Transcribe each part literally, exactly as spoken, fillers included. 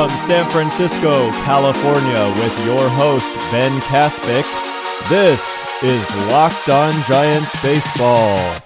from San Francisco, California, with your host, Ben Kaspick. This is Locked On Giants Baseball.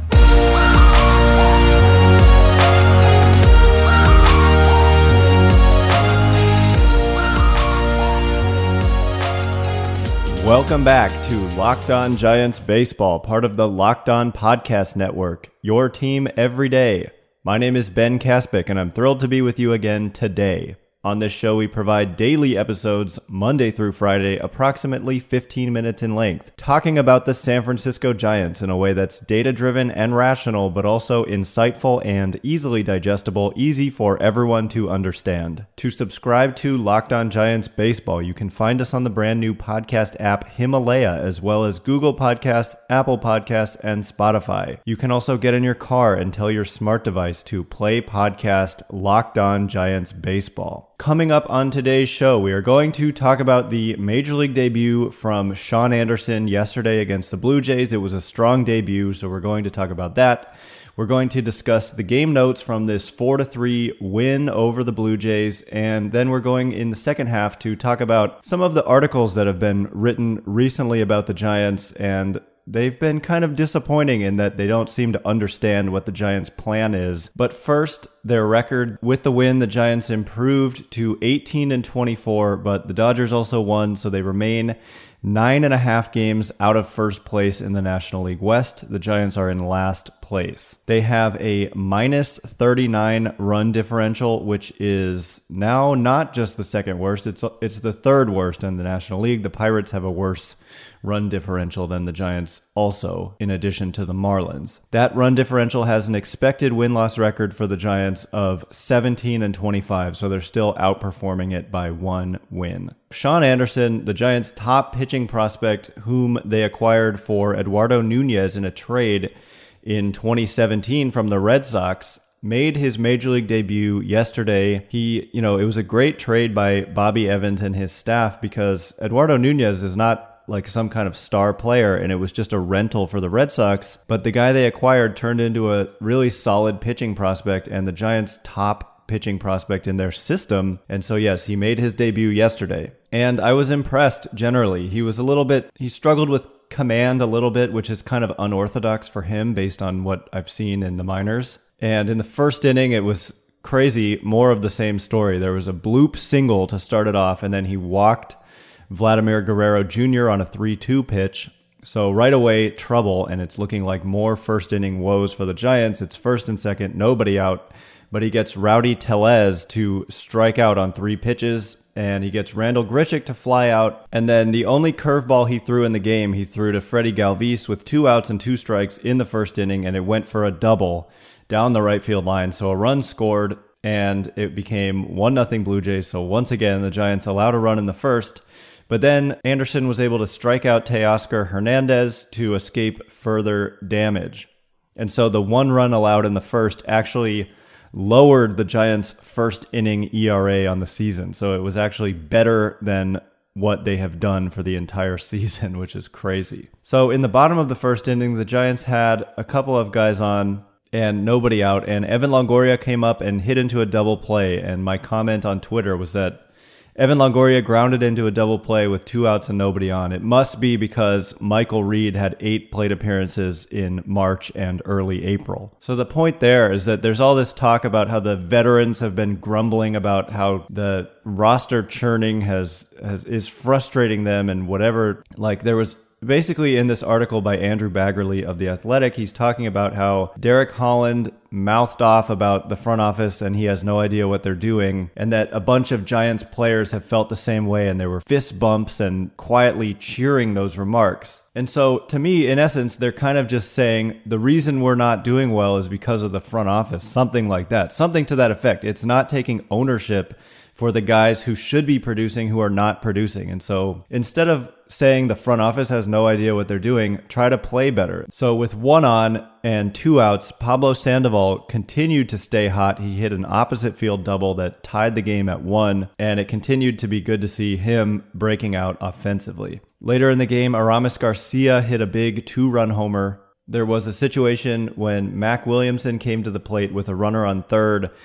Welcome back to Locked On Giants Baseball, part of the Locked On Podcast Network, your team every day. My name is Ben Kaspick, and I'm thrilled to be with you again today. On this show, we provide daily episodes Monday through Friday, approximately fifteen minutes in length, talking about the San Francisco Giants in a way that's data-driven and rational, but also insightful and easily digestible, easy for everyone to understand. To subscribe to Locked On Giants Baseball, you can find us on the brand new podcast app Himalaya, as well as Google Podcasts, Apple Podcasts, and Spotify. You can also get in your car and tell your smart device to play podcast Locked On Giants Baseball. Coming up on today's show, we are going to talk about the Major League debut from Sean Anderson yesterday against the Blue Jays. It was a strong debut, so we're going to talk about that. We're going to discuss the game notes from this four to three win over the Blue Jays, and then we're going in the second half to talk about some of the articles that have been written recently about the Giants, and they've been kind of disappointing in that they don't seem to understand what the Giants' plan is. But first, their record with the win, the Giants improved to eighteen and twenty-four, but the Dodgers also won, so they remain nine and a half games out of first place in the National League West. The Giants are in last place. They have a minus thirty-nine run differential, which is now not just the second worst, it's it's the third worst in the National League. The Pirates have a worse run differential than the Giants also, in addition to the Marlins. That run differential has an expected win-loss record for the Giants of seventeen and twenty-five, so they're still outperforming it by one win. Sean Anderson, the Giants' top pitching prospect, whom they acquired for Eduardo Nunez in a trade in twenty seventeen from the Red Sox, made his Major League debut yesterday. He, you know, it was a great trade by Bobby Evans and his staff because Eduardo Nunez is not like some kind of star player, and it was just a rental for the Red Sox. But the guy they acquired turned into a really solid pitching prospect and the Giants' top pitching prospect in their system. And so, yes, he made his debut yesterday. And I was impressed generally. He was a little bit, he struggled with command a little bit, which is kind of unorthodox for him based on what I've seen in the minors. And in the first inning, it was crazy, more of the same story. There was a bloop single to start it off, and then he walked Vladimir Guerrero Junior on a three two pitch. So right away, trouble, and it's looking like more first inning woes for the Giants. It's first and second, nobody out, but he gets Rowdy Tellez to strike out on three pitches, and he gets Randal Grichuk to fly out. And then the only curveball he threw in the game, he threw to Freddie Galvis with two outs and two strikes in the first inning, and it went for a double down the right field line. So a run scored, and it became one nothing Blue Jays. So once again, the Giants allowed a run in the first. But then Anderson was able to strike out Teoscar Hernandez to escape further damage. And so the one run allowed in the first actually lowered the Giants' first inning E R A on the season. So it was actually better than what they have done for the entire season, which is crazy. So in the bottom of the first inning, the Giants had a couple of guys on and nobody out. And Evan Longoria came up and hit into a double play. And my comment on Twitter was that Evan Longoria grounded into a double play with two outs and nobody on. It must be because Michael Reed had eight plate appearances in March and early April. So the point there is that there's all this talk about how the veterans have been grumbling about how the roster churning has, has is frustrating them and whatever. Like there was basically in this article by Andrew Baggerly of The Athletic, he's talking about how Derek Holland mouthed off about the front office and he has no idea what they're doing, and that a bunch of Giants players have felt the same way, and there were fist bumps and quietly cheering those remarks. And so to me, in essence, they're kind of just saying the reason we're not doing well is because of the front office, something like that, something to that effect. It's not taking ownership for the guys who should be producing who are not producing. And so instead of saying the front office has no idea what they're doing, try to play better. So with one on and two outs, Pablo Sandoval continued to stay hot. He hit an opposite field double that tied the game at one, and it continued to be good to see him breaking out offensively. Later in the game, Aramis Garcia hit a big two-run homer. There was a situation when Mac Williamson came to the plate with a runner on third,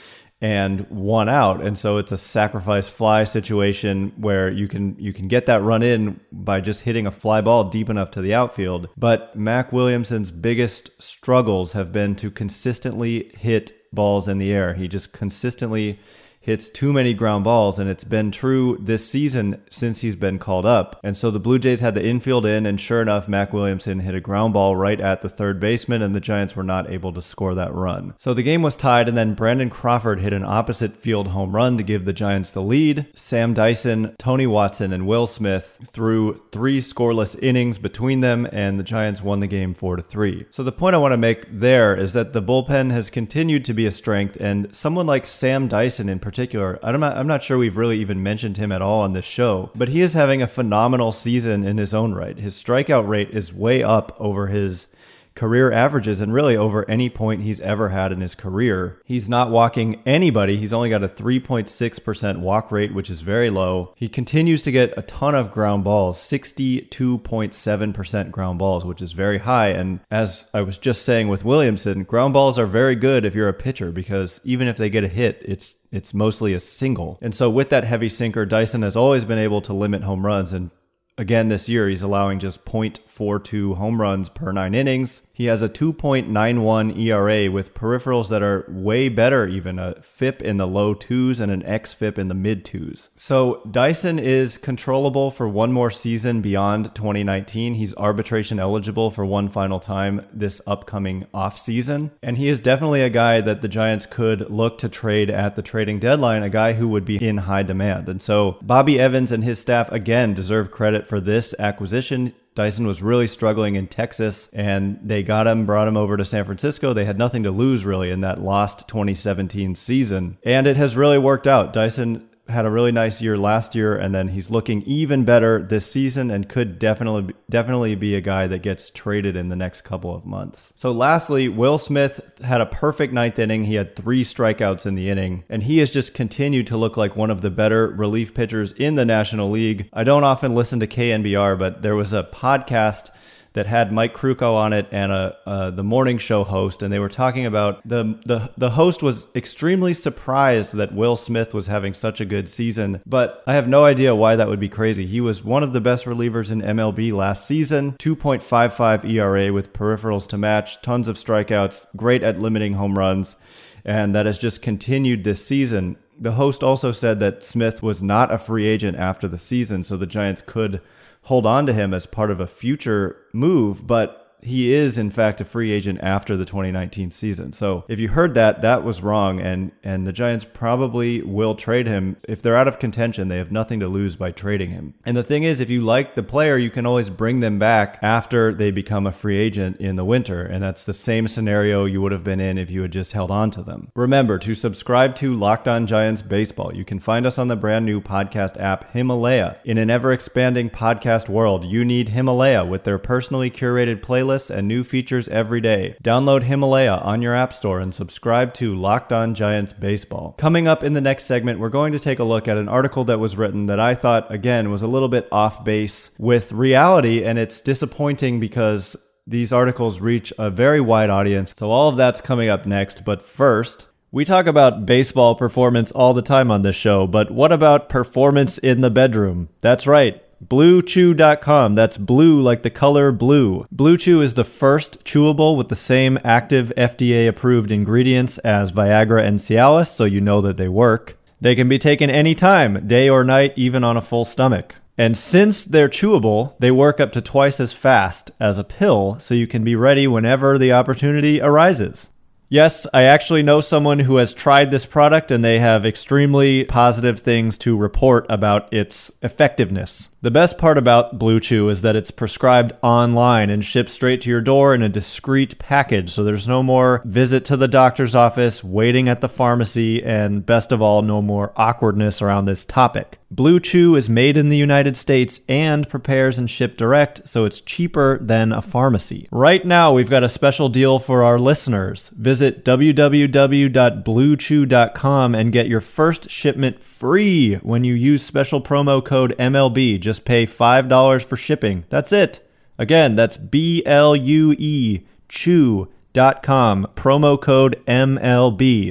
and one out. And so it's a sacrifice fly situation where you can you can get that run in by just hitting a fly ball deep enough to the outfield. But Mac Williamson's biggest struggles have been to consistently hit balls in the air. He just consistently hits too many ground balls, and it's been true this season since he's been called up. And so the Blue Jays had the infield in, and sure enough, Mac Williamson hit a ground ball right at the third baseman, and the Giants were not able to score that run. So the game was tied, and then Brandon Crawford hit an opposite field home run to give the Giants the lead. Sam Dyson, Tony Watson, and Will Smith threw three scoreless innings between them, and the Giants won the game four to three. So the point I want to make there is that the bullpen has continued to be a strength, and someone like Sam Dyson in particular particular, I'm not, I'm not sure we've really even mentioned him at all on this show, but he is having a phenomenal season in his own right. His strikeout rate is way up over his career averages and really over any point he's ever had in his career. He's not walking anybody. He's only got a three point six percent walk rate, which is very low. He continues to get a ton of ground balls, sixty-two point seven percent ground balls, which is very high. And as I was just saying with Williamson, ground balls are very good if you're a pitcher, because even if they get a hit, it's it's mostly a single. And so with that heavy sinker, Dyson has always been able to limit home runs, and again, this year, he's allowing just point four two home runs per nine innings. He has a two point nine one E R A with peripherals that are way better, even a F I P in the low twos and an X F I P in the mid twos. So Dyson is controllable for one more season beyond twenty nineteen. He's arbitration eligible for one final time this upcoming offseason. And he is definitely a guy that the Giants could look to trade at the trading deadline, a guy who would be in high demand. And so Bobby Evans and his staff, again, deserve credit for this acquisition. Dyson was really struggling in Texas, and they got him, brought him over to San Francisco. They had nothing to lose, really, in that lost twenty seventeen season. And it has really worked out. Dyson had a really nice year last year, and then he's looking even better this season and could definitely definitely be a guy that gets traded in the next couple of months. So lastly, Will Smith had a perfect ninth inning. He had three strikeouts in the inning, and he has just continued to look like one of the better relief pitchers in the National League. I don't often listen to K N B R, but there was a podcast that had Mike Krukow on it and a, uh, the morning show host, and they were talking about the, the the host was extremely surprised that Will Smith was having such a good season, but I have no idea why that would be crazy. He was one of the best relievers in M L B last season, two point five five E R A with peripherals to match, tons of strikeouts, great at limiting home runs, and that has just continued this season. The host also said that Smith was not a free agent after the season, so the Giants could hold on to him as part of a future move, but he is, in fact, a free agent after the twenty nineteen season. So if you heard that, that was wrong, and and the Giants probably will trade him. If they're out of contention, they have nothing to lose by trading him. And the thing is, if you like the player, you can always bring them back after they become a free agent in the winter, and that's the same scenario you would have been in if you had just held on to them. Remember to subscribe to Locked On Giants Baseball. You can find us on the brand new podcast app Himalaya. In an ever-expanding podcast world, you need Himalaya with their personally curated playlist and new features every day. Download Himalaya on your app store and subscribe to Locked On Giants Baseball. Coming up in the next segment, we're going to take a look at an article that was written that I thought, again, was a little bit off base with reality, and it's disappointing because these articles reach a very wide audience. So all of that's coming up next, but first, we talk about baseball performance all the time on this show, but what about performance in the bedroom? That's right. Blue Chew dot com. That's blue like the color blue. Blue Chew is the first chewable with the same active F D A-approved ingredients as Viagra and Cialis, so you know that they work. They can be taken anytime, day or night, even on a full stomach. And since they're chewable, they work up to twice as fast as a pill, so you can be ready whenever the opportunity arises. Yes, I actually know someone who has tried this product, and they have extremely positive things to report about its effectiveness. The best part about Blue Chew is that it's prescribed online and shipped straight to your door in a discreet package, so there's no more visit to the doctor's office, waiting at the pharmacy, and best of all, no more awkwardness around this topic. Blue Chew is made in the United States and prepares and shipped direct, so it's cheaper than a pharmacy. Right now, we've got a special deal for our listeners. Visit w w w dot blue chew dot com and get your first shipment free when you use special promo code M L B. Just pay five dollars for shipping. That's it. Again, that's B L U E chew dot com, promo code M L B.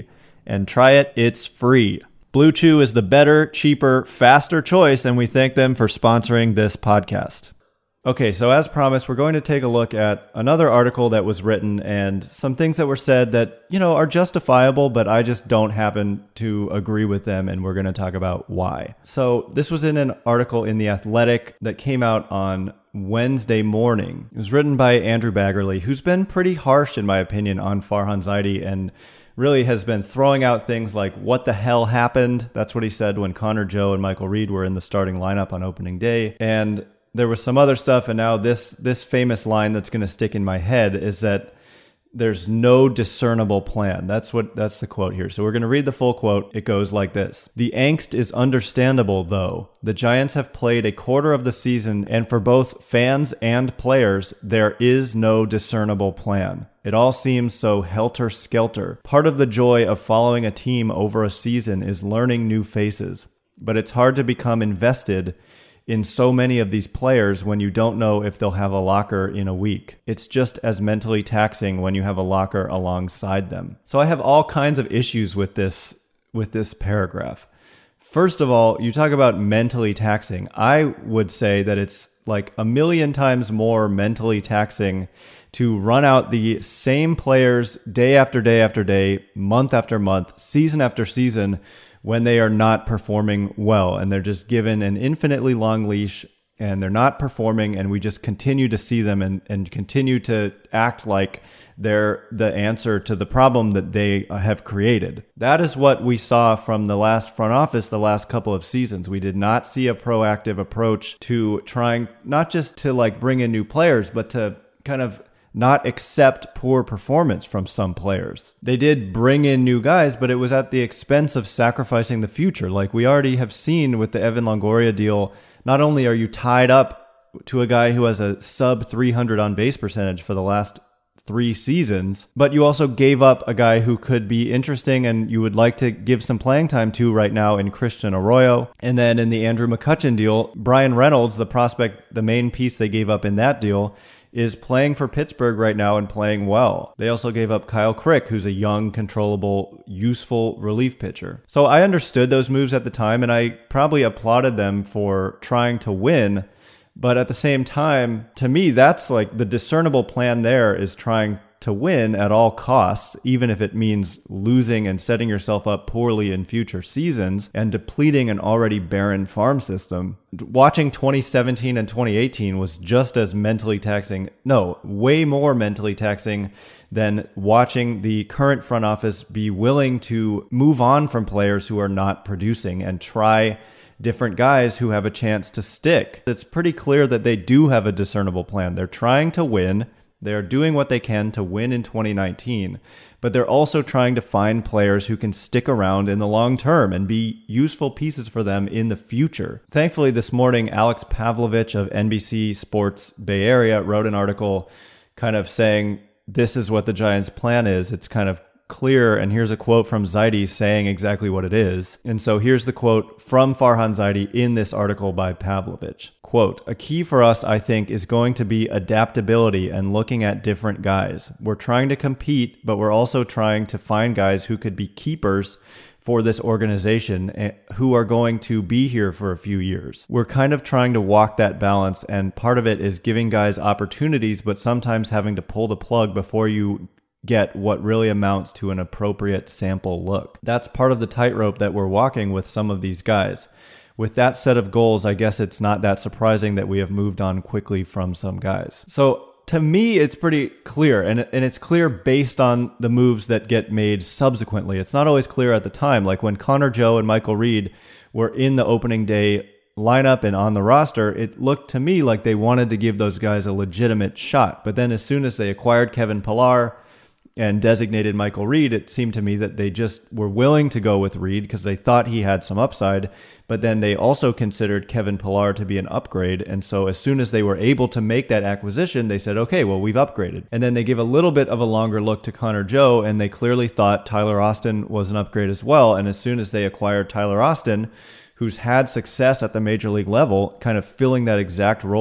and try it. It's free. Blue Chew is the better, cheaper, faster choice, and we thank them for sponsoring this podcast. Okay, so as promised, we're going to take a look at another article that was written and some things that were said that, you know, are justifiable, but I just don't happen to agree with them, and we're going to talk about why. So this was in an article in The Athletic that came out on Wednesday morning. It was written by Andrew Baggarly, who's been pretty harsh, in my opinion, on Farhan Zaidi and really has been throwing out things like, what the hell happened? That's what he said when Connor Joe and Michael Reed were in the starting lineup on opening day. And there was some other stuff, and now this this famous line that's going to stick in my head is that there's no discernible plan. That's what that's the quote here. So we're going to read the full quote. It goes like this. The angst is understandable, though. The Giants have played a quarter of the season, and for both fans and players, there is no discernible plan. It all seems so helter-skelter. Part of the joy of following a team over a season is learning new faces, but it's hard to become invested in so many of these players when you don't know if they'll have a locker in a week. It's just as mentally taxing when you have a locker alongside them. So I have all kinds of issues with this with this paragraph. First of all, you talk about mentally taxing. I would say that it's like a million times more mentally taxing to run out the same players day after day after day, month after month, season after season, when they are not performing well and they're just given an infinitely long leash and they're not performing, and we just continue to see them and, and continue to act like they're the answer to the problem that they have created. That is what we saw from the last front office the last couple of seasons. We did not see a proactive approach to trying not just to like bring in new players, but to kind of not accept poor performance from some players. They did bring in new guys, but it was at the expense of sacrificing the future. Like we already have seen with the Evan Longoria deal, not only are you tied up to a guy who has a sub three hundred on base percentage for the last three seasons, but you also gave up a guy who could be interesting and you would like to give some playing time to right now in Christian Arroyo. And then in the Andrew McCutchen deal, Brian Reynolds, the prospect, the main piece they gave up in that deal, is playing for Pittsburgh right now and playing well. They also gave up Kyle Crick, who's a young, controllable, useful relief pitcher. So I understood those moves at the time, and I probably applauded them for trying to win. But at the same time, to me, that's like the discernible plan there is trying to win at all costs, even if it means losing and setting yourself up poorly in future seasons and depleting an already barren farm system. Watching twenty seventeen and twenty eighteen was just as mentally taxing, no, way more mentally taxing than watching the current front office be willing to move on from players who are not producing and try different guys who have a chance to stick. It's pretty clear that they do have a discernible plan. They're trying to win. They're doing what they can to win in twenty nineteen, but they're also trying to find players who can stick around in the long term and be useful pieces for them in the future. Thankfully, this morning, Alex Pavlovich of N B C Sports Bay Area wrote an article kind of saying, this is what the Giants' plan is. It's kind of clear, and here's a quote from Zaidi saying exactly what it is. And so here's the quote from Farhan Zaidi in this article by Pavlovich. Quote, a key for us, I think, is going to be adaptability and looking at different guys. We're trying to compete, but we're also trying to find guys who could be keepers for this organization who are going to be here for a few years. We're kind of trying to walk that balance, and part of it is giving guys opportunities, but sometimes having to pull the plug before you get what really amounts to an appropriate sample look. That's part of the tightrope that we're walking with some of these guys. With that set of goals, I guess it's not that surprising that we have moved on quickly from some guys. So to me, it's pretty clear, and and it's clear based on the moves that get made subsequently. It's not always clear at the time. Like when Connor Joe and Michael Reed were in the opening day lineup and on the roster, it looked to me like they wanted to give those guys a legitimate shot. But then as soon as they acquired Kevin Pillar and designated Michael Reed, it seemed to me that they just were willing to go with Reed because they thought he had some upside, but then they also considered Kevin Pillar to be an upgrade. And so as soon as they were able to make that acquisition, they said, okay, well, we've upgraded. And then they give a little bit of a longer look to Connor Joe, and they clearly thought Tyler Austin was an upgrade as well. And as soon as they acquired Tyler Austin, who's had success at the major league level, kind of filling that exact role that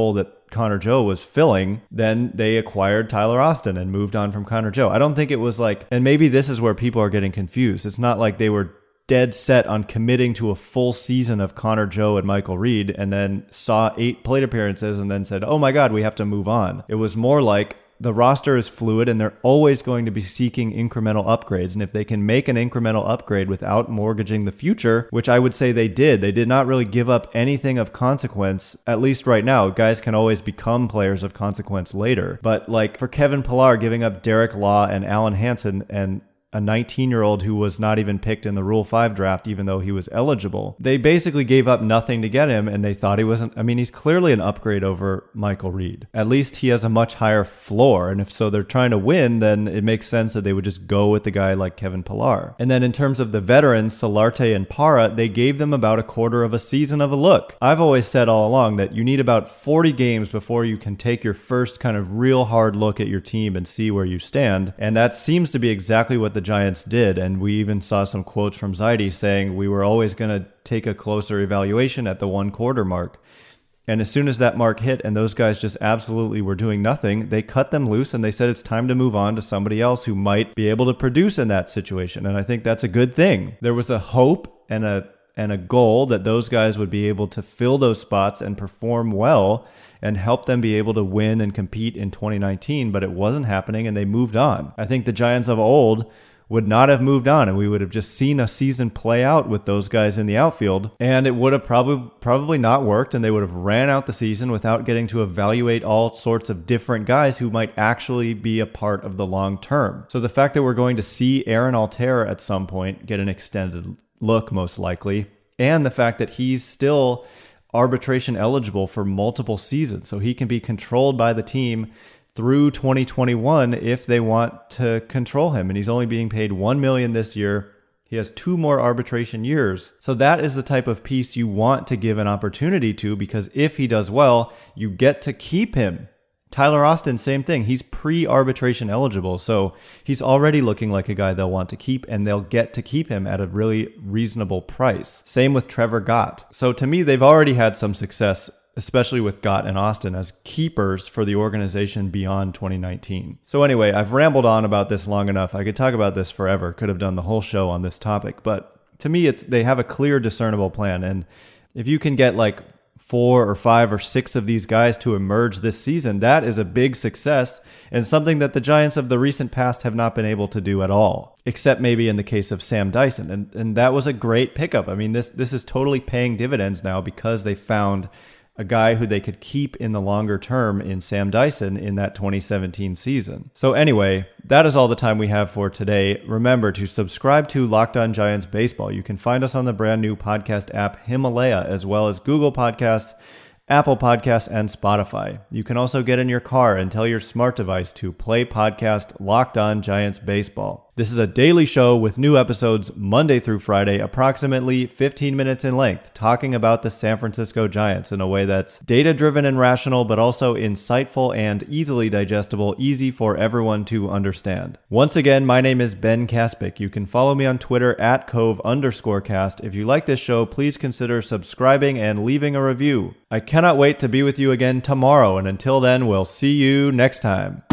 Connor Joe was filling, then they acquired Tyler Austin and moved on from Connor Joe. I don't think it was like, and maybe this is where people are getting confused. It's not like they were dead set on committing to a full season of Connor Joe and Michael Reed and then saw eight plate appearances and then said, oh my God, we have to move on. It was more like the roster is fluid and they're always going to be seeking incremental upgrades. And if they can make an incremental upgrade without mortgaging the future, which I would say they did, they did not really give up anything of consequence, at least right now. Guys can always become players of consequence later. But like for Kevin Pillar giving up Derek Law and Alan Hansen and a nineteen-year-old who was not even picked in the Rule five draft, even though he was eligible. They basically gave up nothing to get him, and they thought he wasn't... I mean, he's clearly an upgrade over Michael Reed. At least he has a much higher floor, and if so they're trying to win, then it makes sense that they would just go with the guy like Kevin Pillar. And then in terms of the veterans, Solarte and Parra, they gave them about a quarter of a season of a look. I've always said all along that you need about forty games before you can take your first kind of real hard look at your team and see where you stand, and that seems to be exactly what the Giants did, and we even saw some quotes from Zaidi saying we were always going to take a closer evaluation at the one quarter mark. And as soon as that mark hit and those guys just absolutely were doing nothing, they cut them loose and they said it's time to move on to somebody else who might be able to produce in that situation. And I think that's a good thing. There was a hope and a and a goal that those guys would be able to fill those spots and perform well and help them be able to win and compete in twenty nineteen, but it wasn't happening and they moved on. I think the Giants of old would not have moved on, and we would have just seen a season play out with those guys in the outfield, and it would have probably probably not worked, and they would have ran out the season without getting to evaluate all sorts of different guys who might actually be a part of the long term. So the fact that we're going to see Aaron Altherr at some point get an extended look, most likely, and the fact that he's still arbitration eligible for multiple seasons, so he can be controlled by the team through twenty twenty-one if they want to control him. And he's only being paid one million dollars this year. He has two more arbitration years. So that is the type of piece you want to give an opportunity to, because if he does well, you get to keep him. Tyler Austin, same thing. He's pre-arbitration eligible. So he's already looking like a guy they'll want to keep, and they'll get to keep him at a really reasonable price. Same with Trevor Gott. So to me, they've already had some success, especially with Gott and Austin as keepers for the organization beyond twenty nineteen. So anyway, I've rambled on about this long enough. I could talk about this forever. Could have done the whole show on this topic. But to me, it's they have a clear, discernible plan. And if you can get like four or five or six of these guys to emerge this season, that is a big success and something that the Giants of the recent past have not been able to do at all, except maybe in the case of Sam Dyson. And and that was a great pickup. I mean, this this is totally paying dividends now because they found a guy who they could keep in the longer term in Sam Dyson in that twenty seventeen season. So anyway, that is all the time we have for today. Remember to subscribe to Locked On Giants Baseball. You can find us on the brand new podcast app Himalaya, as well as Google Podcasts, Apple Podcasts, and Spotify. You can also get in your car and tell your smart device to play podcast Locked On Giants Baseball. This is a daily show with new episodes Monday through Friday, approximately fifteen minutes in length, talking about the San Francisco Giants in a way that's data-driven and rational, but also insightful and easily digestible, easy for everyone to understand. Once again, my name is Ben Kaspick. You can follow me on Twitter at Cove underscore cast. If you like this show, please consider subscribing and leaving a review. I cannot wait to be with you again tomorrow, and until then, we'll see you next time.